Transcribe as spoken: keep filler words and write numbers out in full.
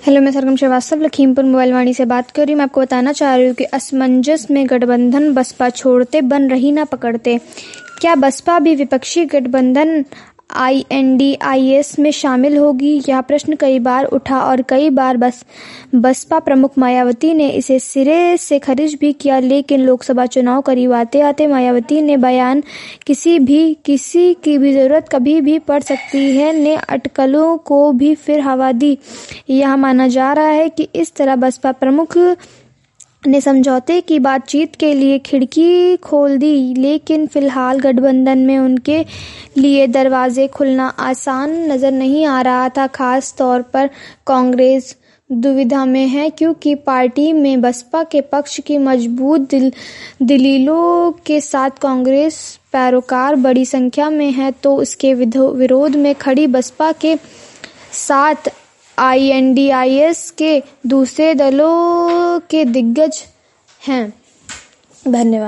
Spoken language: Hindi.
हेलो, मैं सरगम श्रीवास्तव लखीमपुर मोबाइल वाणी से बात कर रही हूँ। मैं आपको बताना चाह रही हूँ कि असमंजस में गठबंधन बसपा छोड़ते बन रही ना पकड़ते। क्या बसपा भी विपक्षी गठबंधन I N D I S में शामिल होगी? यह प्रश्न कई बार उठा और कई बार बस बसपा प्रमुख मायावती ने इसे सिरे से खारिज भी किया, लेकिन लोकसभा चुनाव करीब आते आते मायावती ने बयान किसी भी किसी की भी जरूरत कभी भी पड़ सकती है ने अटकलों को भी फिर हवा दी। यह माना जा रहा है कि इस तरह बसपा प्रमुख ने समझौते की बातचीत के लिए खिड़की खोल दी, लेकिन फिलहाल गठबंधन में उनके लिए दरवाजे खुलना आसान नजर नहीं आ रहा था। खास तौर पर कांग्रेस दुविधा में है, क्योंकि पार्टी में बसपा के पक्ष की मजबूत दिल, दलीलों के साथ कांग्रेस पैरोकार बड़ी संख्या में है, तो इसके विरोध में खड़ी बसपा के साथ I N D I S के दूसरे दलों के दिग्गज हैं। धन्यवाद।